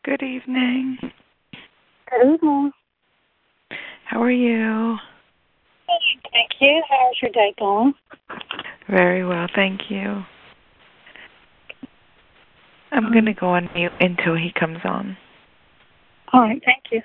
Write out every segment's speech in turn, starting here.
Good evening. Good evening. How are you? Thank you. How's your day going? Very well, thank you. I'm going to go on mute until he comes on. All right, thank you.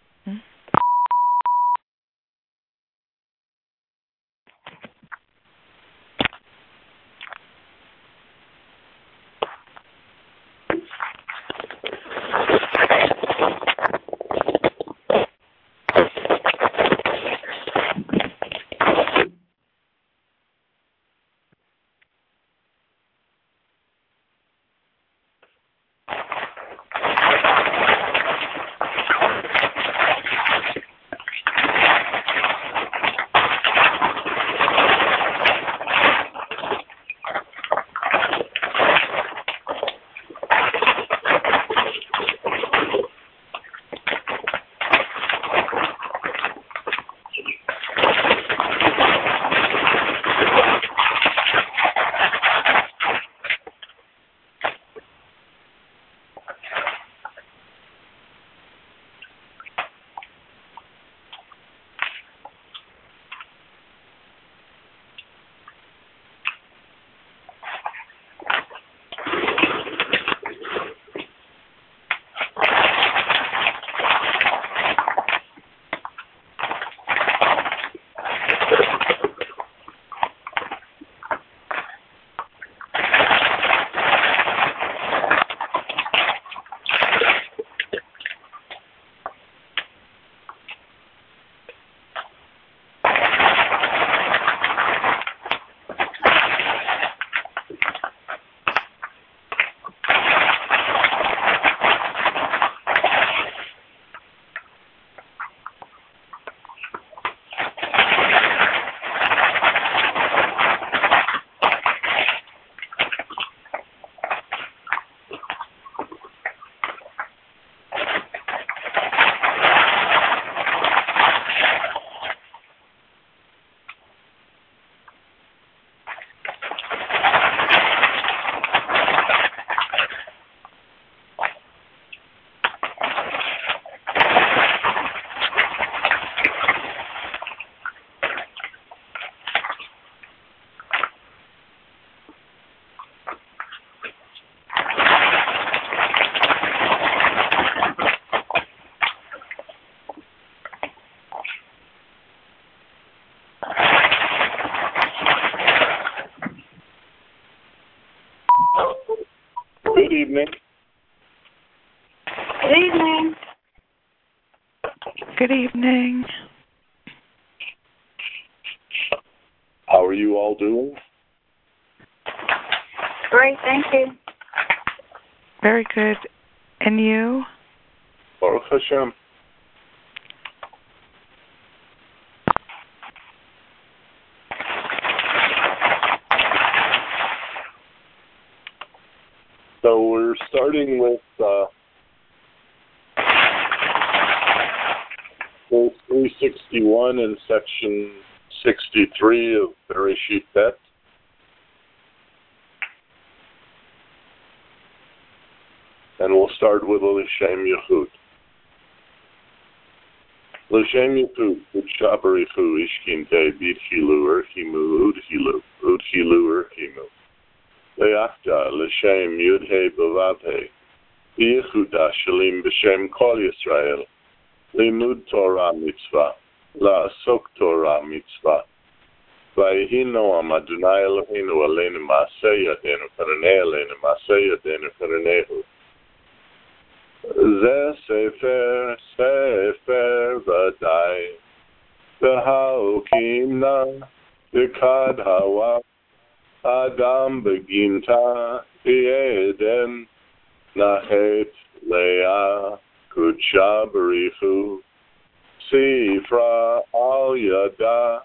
Good evening. Good evening. Good evening. How are you all doing? Great, thank you. Very good. And you? Baruch Hashem. So we're starting with verse 361 and section 63 of Bereshit Bet. And we'll start with L'Shem Yechud. L'Shem Yechud, B'Shabarichu, Ishkinte, B'Tchilu, Erchimu, Udchilu, Erchimu. Le'achta, L'Shem Yudhe B'Vavhe, B'Yechuda Shalim B'Shem Kol Yisrael, Limud Torah Mitzvah, La'asok Torah Mitzvah. V'yehi Noam Adonai Eloheinu Aleinu Ma'aseh Yadenu Karanei Aleinu Ma'aseh Yadenu Karanehu. Ze Sefer, Sefer Vadai, V'ha'okimna, V'kad Hawa, Adam Beginta, V'Eden, Nachet Leah, Kudsha Barichu, Sifra Al Yada,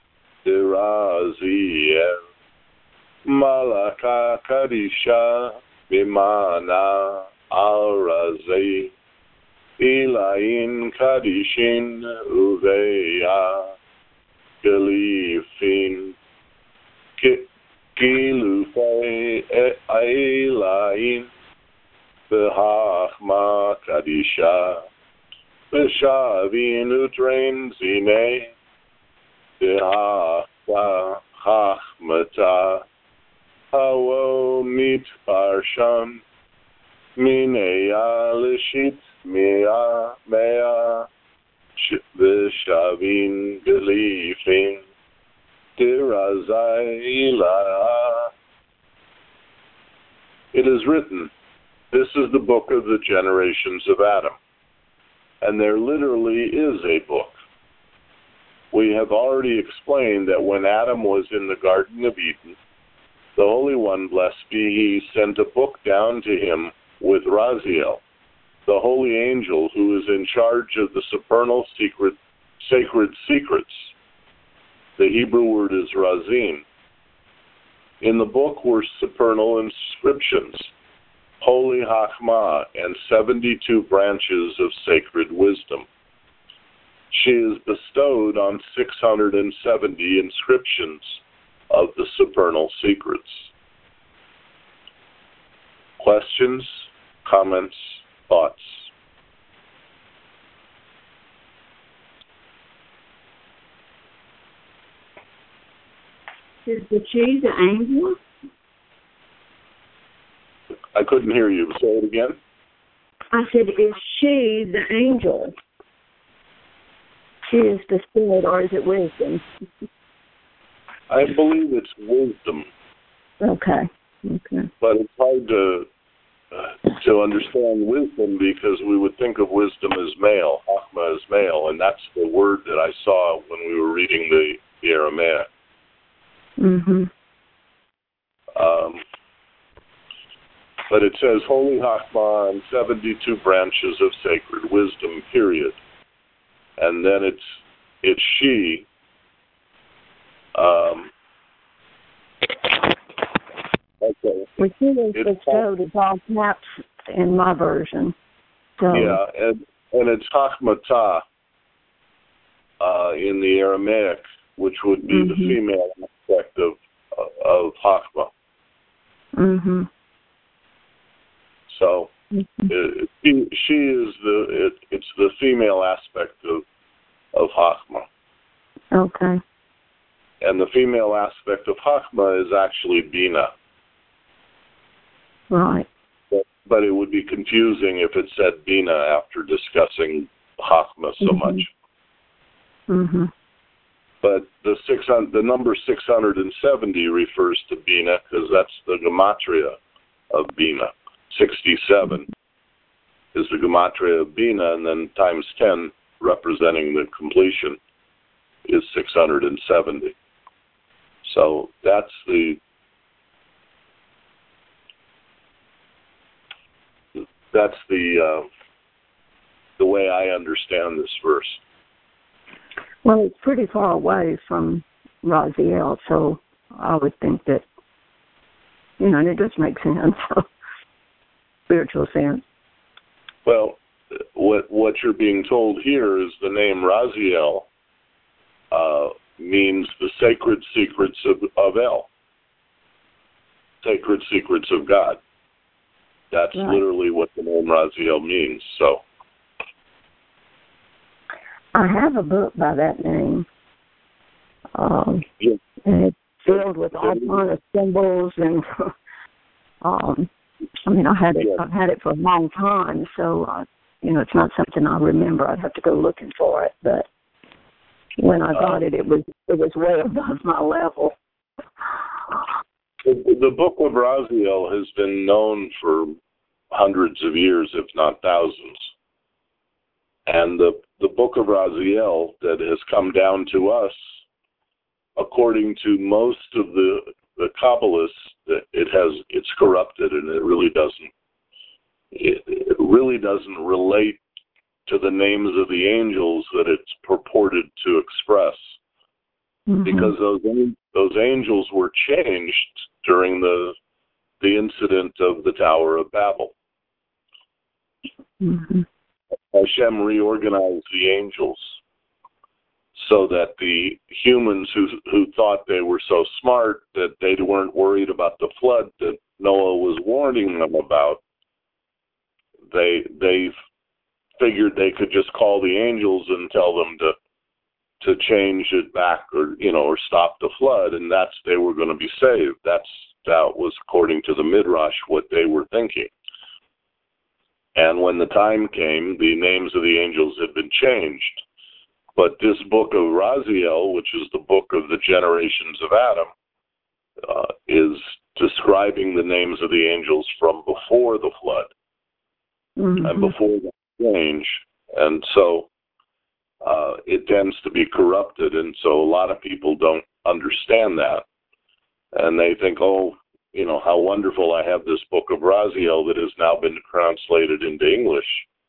Diraziel, Malaka Kadisha, Bimana, Al-Razi, Ilayin Kadishin, Uveya, Galifin, Gilufei Ailayin, V'hachma kadisha, v'shavin utrein zine, v'hachmata, hawo mitparsham, minea lishit mea, v'shavin gelifin, dirazai. It is written, this is the book of the generations of Adam. And there literally is a book. We have already explained that when Adam was in the Garden of Eden, the Holy One, blessed be He, sent a book down to him with Raziel, the holy angel who is in charge of the supernal sacred secrets. The Hebrew word is razim. In the book were supernal inscriptions, holy Chachma, and 72 branches of sacred wisdom. She is bestowed on 670 inscriptions of the supernal secrets. Questions, comments, thoughts? Is the she the angel? I couldn't hear you. Say it again. I said, is she the angel? She is the spirit, or is it wisdom? I believe it's wisdom. Okay. But it's hard to understand wisdom because we would think of wisdom as male, Chachma as male, and that's the word that I saw when we were reading the Aramaic. Mm-hmm. But it says holy Chachma and 72 branches of sacred wisdom, period. And then it's she. Okay. Which is bestowed as all caps in my version. So. Yeah, and it's Chachmata in the Aramaic, which would be the female aspect of Chachma. Mm-hmm. So she is it's the female aspect of Chachma. Okay. And the female aspect of Chachma is actually Bina. Right. But it would be confusing if it said Bina after discussing Chachma so much. Mm-hmm. But the number 670 refers to Bina because that's the gematria of Bina. 67 is the gematria of Bina, and then times 10, representing the completion, is 670. So that's the way I understand this verse. Well, it's pretty far away from Raziel, so I would think that, and it just makes sense, spiritual sense. Well, what you're being told here is the name Raziel means the sacred secrets of El, sacred secrets of God. That's right. Literally what the name Raziel means. So, I have a book by that name. And it's filled with all kinds of symbols, and I've had it for a long time, so it's not something I remember. I'd have to go looking for it, but when I got it, it was way above my level. The book of Raziel has been known for hundreds of years, if not thousands. And the book of Raziel that has come down to us, according to most of the Kabbalists, it's corrupted, and it really doesn't relate to the names of the angels that it's purported to express, because those angels were changed during the incident of the Tower of Babel. Hashem reorganized the angels so that the humans who thought they were so smart that they weren't worried about the flood that Noah was warning them about, they figured they could just call the angels and tell them to change it back, or or stop the flood, and they were going to be saved. That was, according to the Midrash, what they were thinking. And when the time came, the names of the angels had been changed. But this book of Raziel, which is the book of the generations of Adam, is describing the names of the angels from before the flood and before the change. And so it tends to be corrupted, and so a lot of people don't understand that. And they think, how wonderful, I have this book of Raziel that has now been translated into English.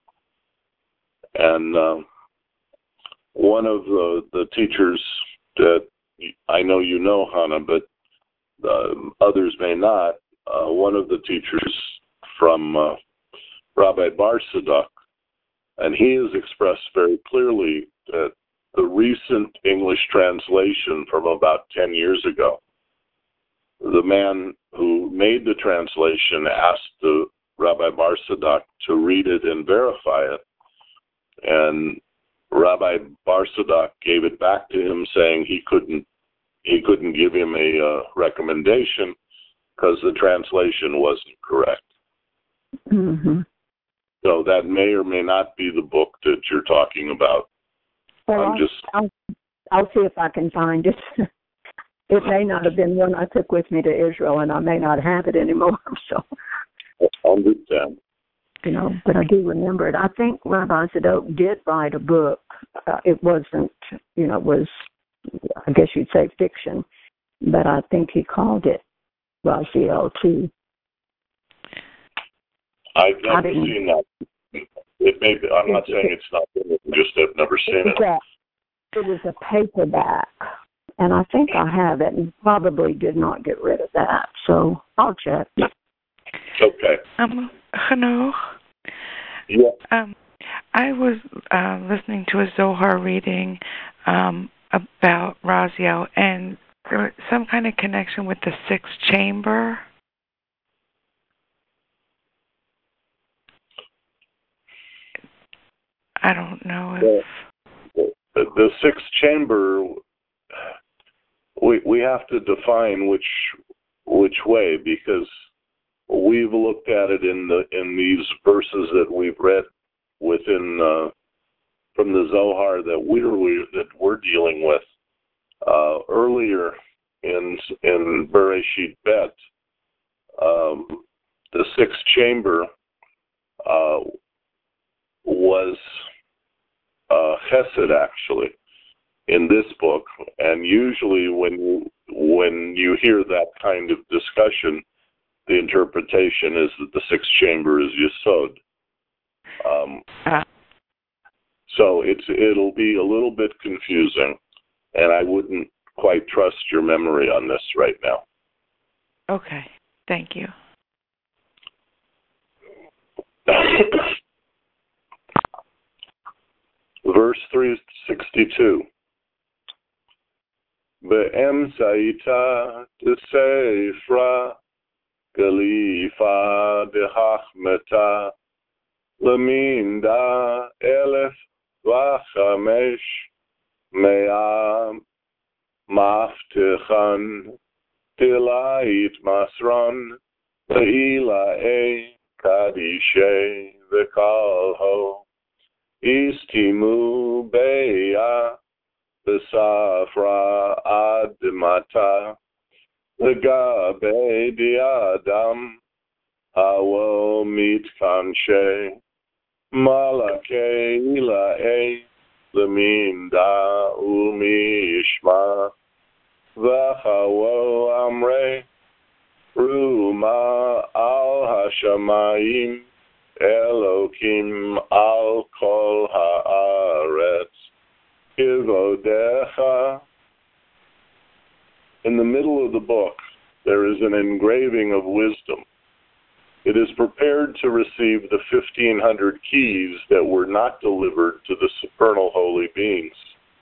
And one of the teachers that I know you know, Hannah, but others may not, one of the teachers from Rabbi Bar Sadak, and he has expressed very clearly that the recent English translation from about 10 years ago, the man who made the translation asked the Rabbi Bar Sadak to read it and verify it, and Rabbi Bar Sadak gave it back to him, saying he couldn't give him a recommendation because the translation wasn't correct. Mm-hmm. So that may or may not be the book that you're talking about. Well, I'll see if I can find it. It may not have been one I took with me to Israel, and I may not have it anymore. So, I understand. But I do remember it. I think Rabbi Zadok did write a book. It wasn't, it was, I guess you'd say, fiction, but I think he called it Raziel too. I've never seen that. It may be, I'm not saying it's not good, just I've never seen it. It was a paperback, and I think I have it, and probably did not get rid of that, so I'll check. Okay. Hanoch? Yeah. I was listening to a Zohar reading about Raziel, and there was some kind of connection with the sixth chamber. I don't know if... The sixth chamber, we have to define which way, because we've looked at it in these verses that we've read within from the Zohar that we're dealing with earlier in Bereshit Bet. The sixth chamber was Chesed, actually, in this book, and usually when you hear that kind of discussion, the interpretation is that the sixth chamber is Yesod. So it'll be a little bit confusing, and I wouldn't quite trust your memory on this right now. Okay, thank you. Verse 362. Be'emsaita desefra galifa dehachmeta leminda elef vachamesh mea maftichan tilait masron le'ilae kadishe v'kalho Istimu beya besafra admata legabe diadam hawo mitkanshe malake ilae leminda umishma vahawo amre ruma al hashamayim Elokim al kol haaretz kivodecha. In the middle of the book, there is an engraving of wisdom. It is prepared to receive the 1,500 keys that were not delivered to the supernal holy beings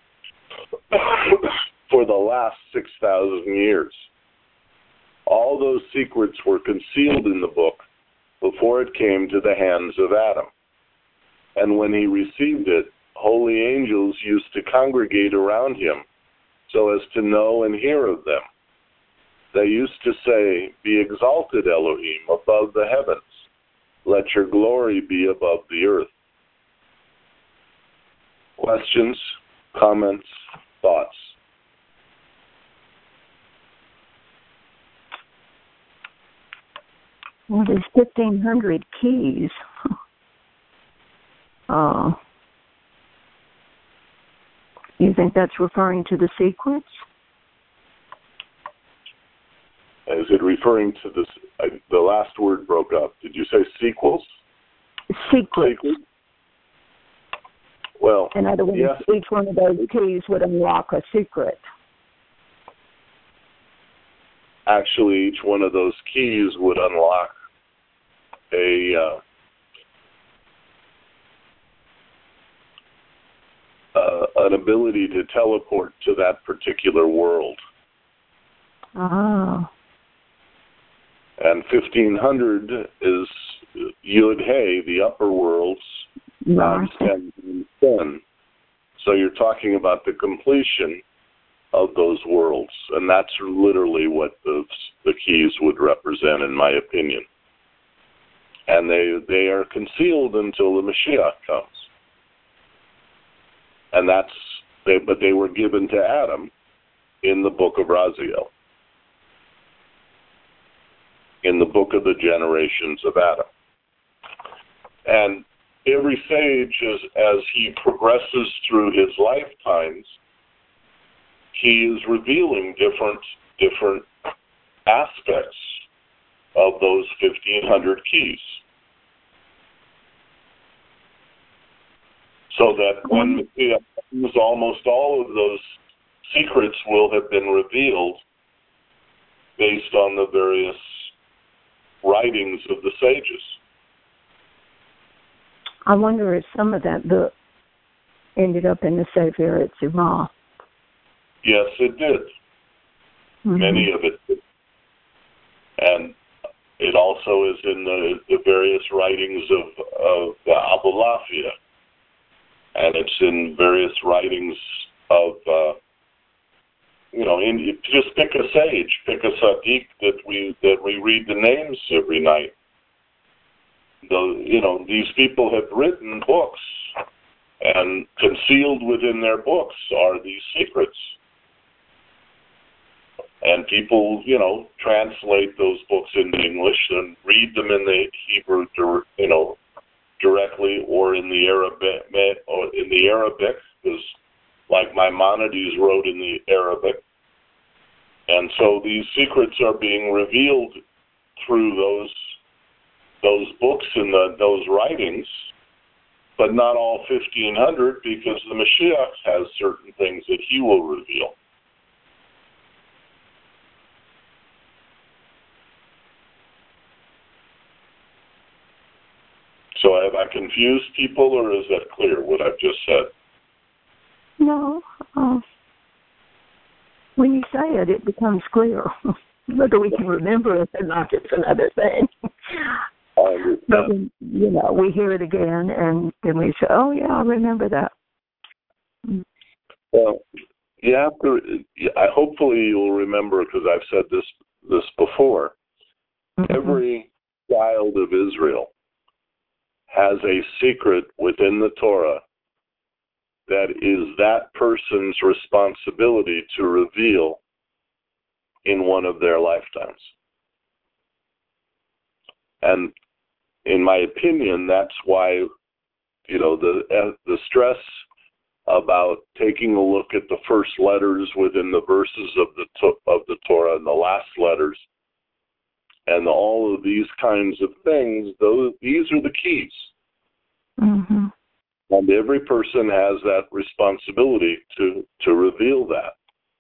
for the last 6,000 years. All those secrets were concealed in the book before it came to the hands of Adam. And when he received it, holy angels used to congregate around him so as to know and hear of them. They used to say, "Be exalted, Elohim, above the heavens. Let your glory be above the earth." Questions, comments, thoughts? Well, there's 1,500 keys. You think that's referring to the secrets? Is it referring to this? The last word broke up. Did you say sequels? Secrets. Well, in other words, yes. Each one of those keys would unlock a secret. Actually, each one of those keys would unlock an ability to teleport to that particular world. Ah. And 1,500 is Yud-Hey, the upper worlds, times 10 and 10. So you're talking about the completion of those worlds, and that's literally what the keys would represent, in my opinion. And they are concealed until the Mashiach comes. And but they were given to Adam in the book of Raziel, in the book of the generations of Adam. And every sage, as he progresses through his lifetimes, he is revealing different aspects of those 1,500 keys. So that when almost all of those secrets will have been revealed based on the various writings of the sages. I wonder if some of that book ended up in the Sefer Yetzirah. Yes, it did. Mm-hmm. Many of it did. And it also is in the various writings of Abulafia. And it's in various writings of, just pick a sage, pick a tzaddik that we read the names every night. These people have written books, and concealed within their books are these secrets. And people, translate those books into English and read them in the Hebrew, directly, or in the Arabic, because like Maimonides wrote in the Arabic. And so these secrets are being revealed through those books and those writings, but not all 1,500, because the Mashiach has certain things that he will reveal. So have I confused people, or is that clear, what I've just said? No. When you say it, it becomes clear. Whether we can remember it or not, it's another thing. But when, we hear it again, and then we say, "Oh yeah, I remember that." Well, you have to. Hopefully, you'll remember, because I've said this before. Mm-hmm. Every child of Israel has a secret within the Torah that is that person's responsibility to reveal in one of their lifetimes. And in my opinion, that's why, the stress about taking a look at the first letters within the verses of the Torah and the last letters, and all of these kinds of things, these are the keys. Mm-hmm. And every person has that responsibility to reveal that.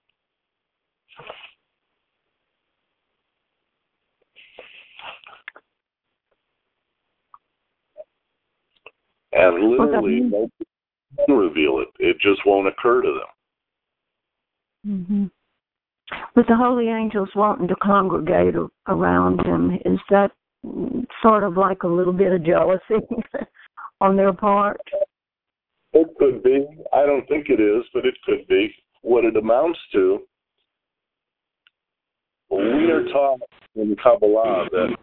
And literally, nobody can reveal it. It just won't occur to them. Mm-hmm. With the holy angels wanting to congregate around him, is that sort of like a little bit of jealousy on their part? It could be. I don't think it is, but it could be. What it amounts to, we are taught in Kabbalah that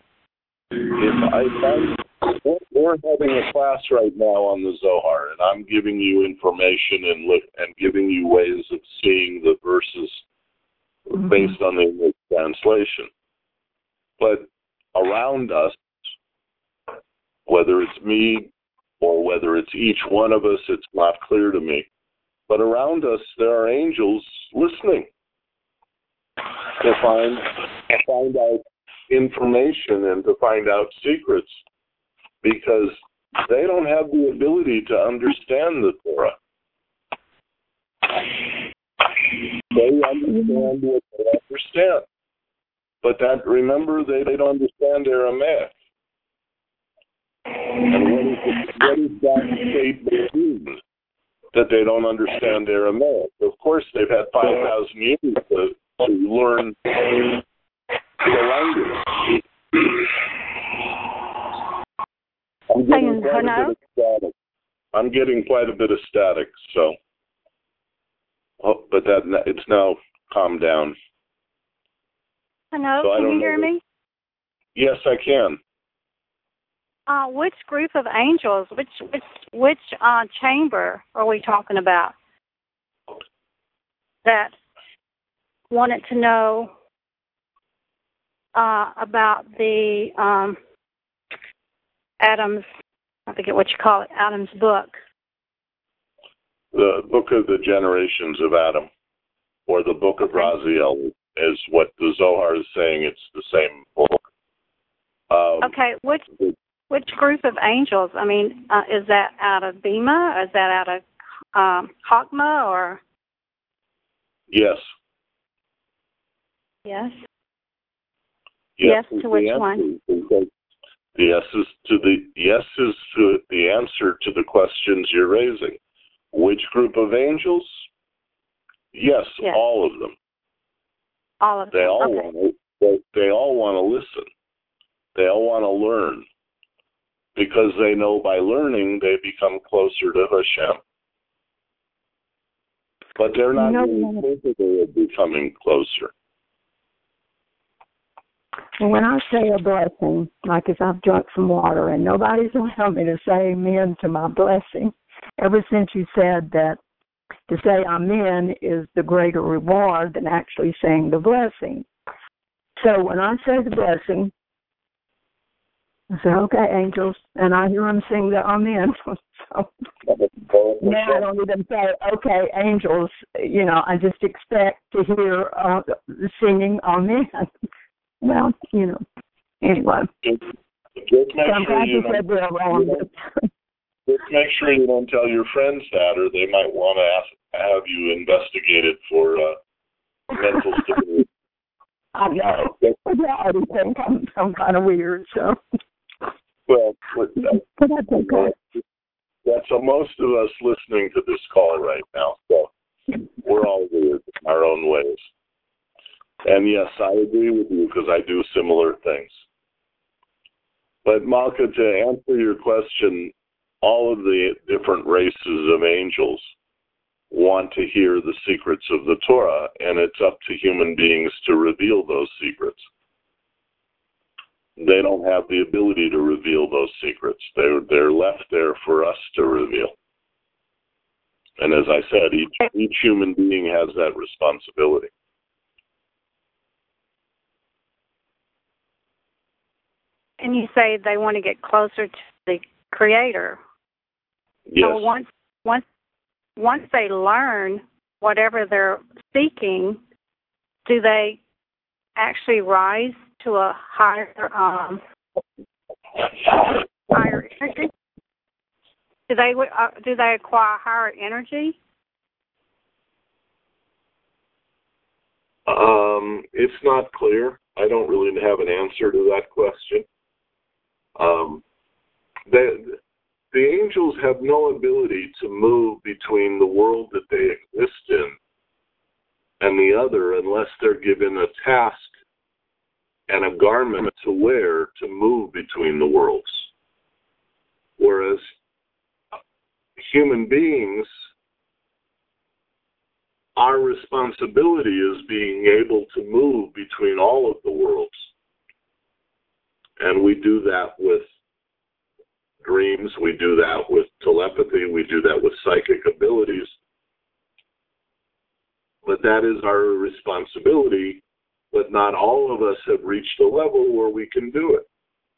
we're having a class right now on the Zohar, and I'm giving you information and giving you ways of seeing the verses based on the English translation. But around us, whether it's me or whether it's each one of us, it's not clear to me. But around us, there are angels listening to find out information and to find out secrets, because they don't have the ability to understand the Torah. They understand what they understand. But remember, they don't understand Aramaic. And what is that statement mean? That they don't understand Aramaic. Of course, they've had 5,000 years to learn the language. I'm getting quite a bit of static, so. But it's now calmed down. Hello, so can you hear me? Yes, I can. Which group of angels, which chamber are we talking about that wanted to know about the Adam's, I forget what you call it, Adam's book? The Book of the Generations of Adam, or the Book of Raziel, is what the Zohar is saying. It's the same book. Okay, which group of angels? I mean, is that out of Bima? Or is that out of Chokmah? Or yes. Yes. Yes to which one? Yes is the answer to the questions you're raising. Which group of angels? Yes. All of them. All of them. They all want to listen. They all want to learn, because they know by learning they become closer to Hashem. But they're not really capable of becoming closer. When I say a blessing, like if I've drunk some water and nobody's allowed me to say amen to my blessing, ever since you said that to say amen is the greater reward than actually saying the blessing. So when I say the blessing, I say, okay, angels, and I hear them sing the amen. So now I don't even say, okay, angels, I just expect to hear singing amen. Well, anyway. Just make sure you don't tell your friends that, or they might want to have you investigated for mental stability. I know. They already think I'm kind of weird, so. Well, that's okay. That's most of us listening to this call right now, so we're all weird in our own ways. And yes, I agree with you, because I do similar things. But Malka, to answer your question, all of the different races of angels want to hear the secrets of the Torah, and it's up to human beings to reveal those secrets. They don't have the ability to reveal those secrets. They're left there for us to reveal. And as I said, each human being has that responsibility. And you say they want to get closer to the Creator. Yes. So once they learn whatever they're seeking, do they actually rise to a higher energy? Do they acquire higher energy? It's not clear. I don't really have an answer to that question. The angels have no ability to move between the world that they exist in and the other unless they're given a task and a garment to wear to move between the worlds. Whereas human beings, our responsibility is being able to move between all of the worlds. And we do that with dreams, we do that with telepathy, we do that with psychic abilities. But that is our responsibility, but not all of us have reached a level where we can do it.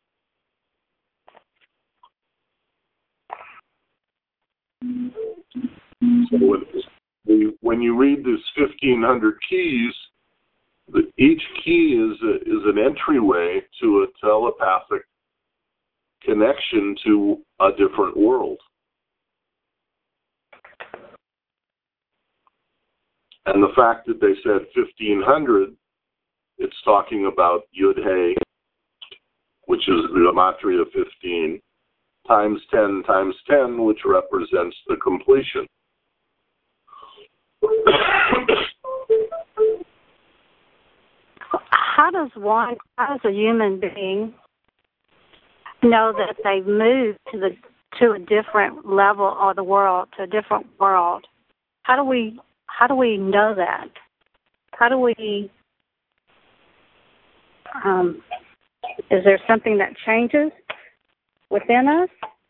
So when you read this 1,500 keys, each key is an entryway to a telepathic connection to a different world. And the fact that they said 1,500, it's talking about Yud-Hey, which is the gematria 15, times 10 times 10, which represents the completion. How does a human being know that they've moved to a different level of the world, to a different world? How do we know that? How do we? Is there something that changes within us?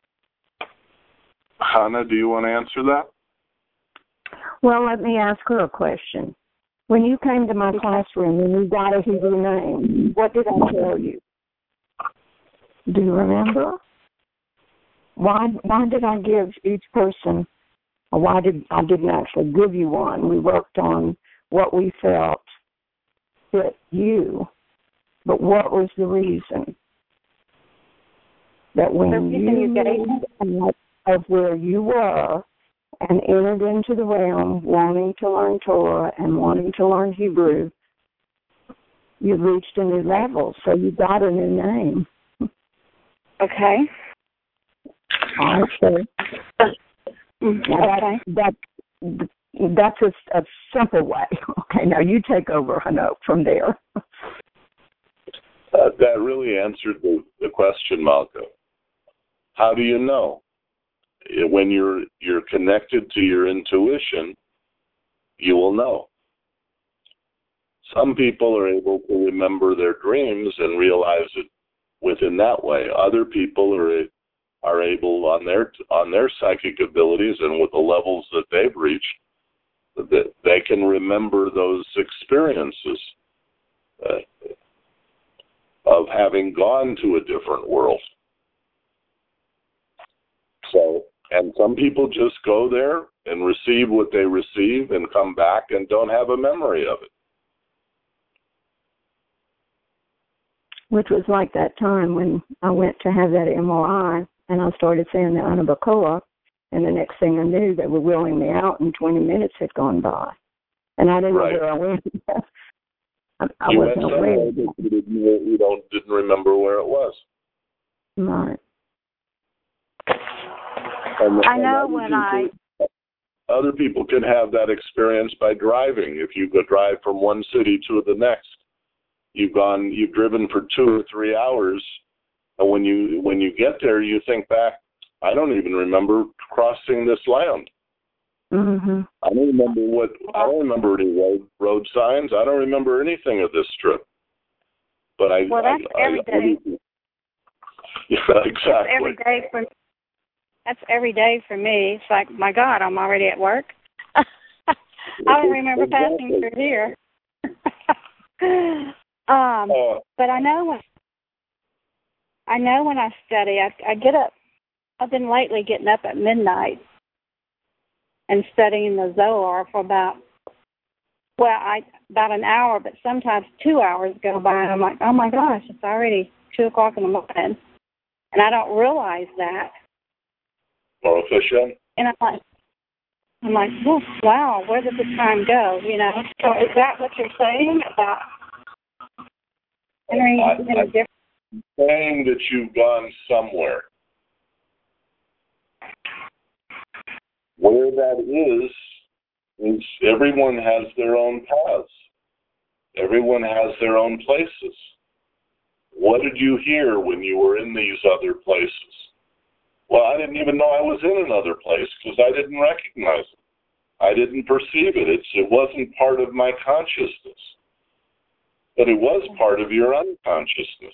Hannah, do you want to answer that? Well, let me ask her a question. When you came to my classroom and you got a Hebrew name, what did I tell you? Do you remember? Why did I give each person, or I didn't actually give you one. We worked on what we felt fit you. But what was the reason? That when you gave of where you were and entered into the realm wanting to learn Torah and wanting to learn Hebrew, you reached a new level, so you got a new name. Okay. All right, so that's a simple way. Okay, now you take over, Hanoch, from there. That really answered the question, Malka. How do you know? When you're connected to your intuition, you will know. Some people are able to remember their dreams and realize it within that way. Other people are able on their psychic abilities and with the levels that they've reached, that they can remember those experiences of having gone to a different world. So, and some people just go there and receive what they receive and come back and don't have a memory of it. Which was like that time when I went to have that MRI and I started saying the Ana Bacoa, and the next thing I knew, they were wheeling me out and 20 minutes had gone by. And I didn't know where I went. I wasn't aware. You didn't remember where it was. Right. I know when other people can have that experience by driving. If you go drive from one city to the next, you've driven for 2 or 3 hours, and when you get there, you think back, I don't even remember crossing this land. Mm-hmm. I don't remember any road signs. I don't remember anything of this trip. But that's every day. Yeah, exactly. That's every day for me. It's like, my God, I'm already at work. I don't remember passing through here. But I know when I study, I get up. I've been lately getting up at midnight and studying the Zohar for about an hour, but sometimes 2 hours go by, and I'm like, oh my gosh, it's already 2 o'clock in the morning, and I don't realize that. Baruch Hashem. And I'm like, oh, wow, where did the time go? You know. So is that what you're saying about entering in a different? I'm saying that you've gone somewhere. Where that is everyone has their own paths. Everyone has their own places. What did you hear when you were in these other places? Well, I didn't even know I was in another place because I didn't recognize it. I didn't perceive it. It wasn't part of my consciousness. But it was part of your unconsciousness.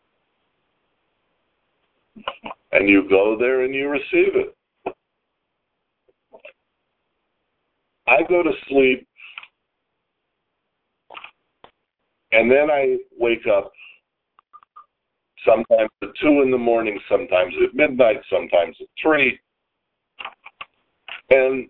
And you go there and you receive it. I go to sleep, and then I wake up sometimes at 2 in the morning, sometimes at midnight, sometimes at 3. And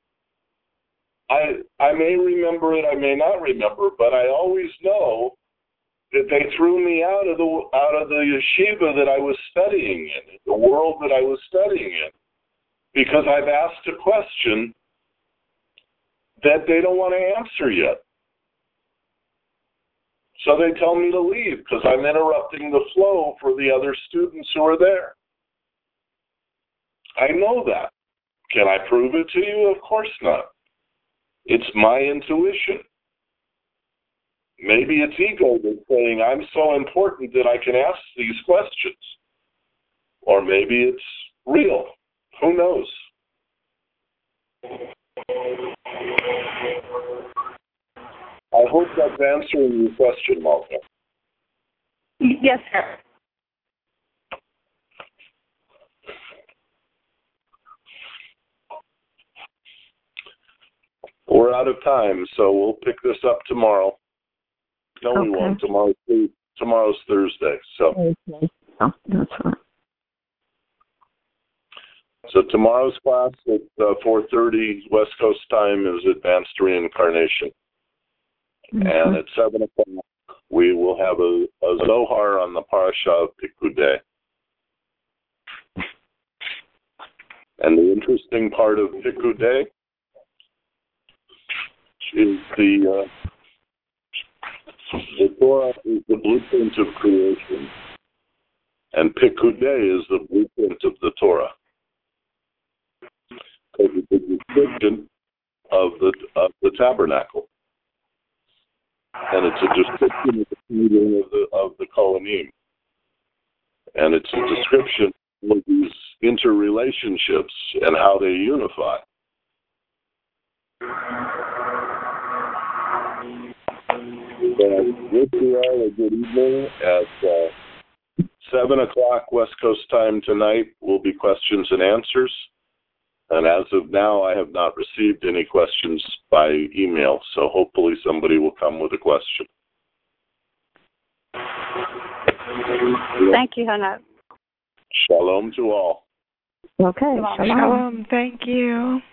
I may remember it, I may not remember, but I always know that they threw me out of the yeshiva that I was studying in, the world that I was studying in, because I've asked a question that they don't want to answer yet. So they tell me to leave because I'm interrupting the flow for the other students who are there. I know that. Can I prove it to you? Of course not. It's my intuition. Maybe it's ego that's saying, I'm so important that I can ask these questions. Or maybe it's real. Who knows? I hope that's answering your question, Malka. Yes, sir. We're out of time, so we'll pick this up tomorrow. No, we won't. Tomorrow's Thursday. So. Okay. Oh, that's right. So tomorrow's class at 4:30 West Coast time is Advanced Reincarnation. Mm-hmm. And at 7 o'clock, we will have a Zohar on the parasha of Pikudei. And the interesting part of Pikudei is the Torah is the blueprint of creation, and Pikudei is the blueprint of the Torah. Because it's a description of the tabernacle. And it's a description of the feeding of the Kohanim. And it's a description of these interrelationships and how they unify. I wish you all a good evening. At 7 o'clock West Coast time tonight will be questions and answers. And as of now, I have not received any questions by email, so hopefully somebody will come with a question. Thank you, Hana. Shalom to all. Okay. Shalom. Thank you.